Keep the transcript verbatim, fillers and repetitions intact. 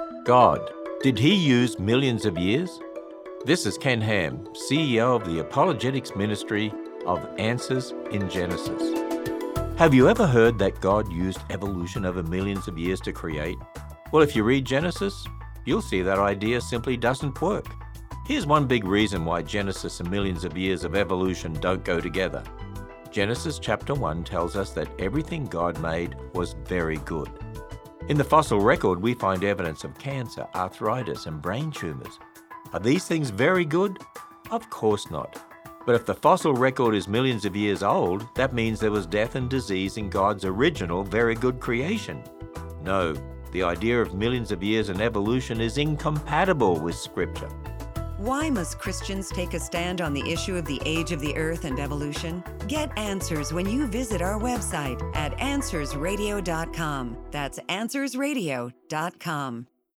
God, did he use millions of years? This is Ken Ham, C E O of the Apologetics Ministry of Answers in Genesis. Have you ever heard that God used evolution over millions of years to create? Well, if you read Genesis, you'll see that idea simply doesn't work. Here's one big reason why Genesis and millions of years of evolution don't go together. Genesis chapter one tells us that everything God made was very good. In the fossil record, we find evidence of cancer, arthritis, and brain tumors. Are these things very good? Of course not. But if the fossil record is millions of years old, that means there was death and disease in God's original very good creation. No, the idea of millions of years and evolution is incompatible with Scripture. Why must Christians take a stand on the issue of the age of the earth and evolution? Get answers when you visit our website at answers radio dot com. That's answers radio dot com.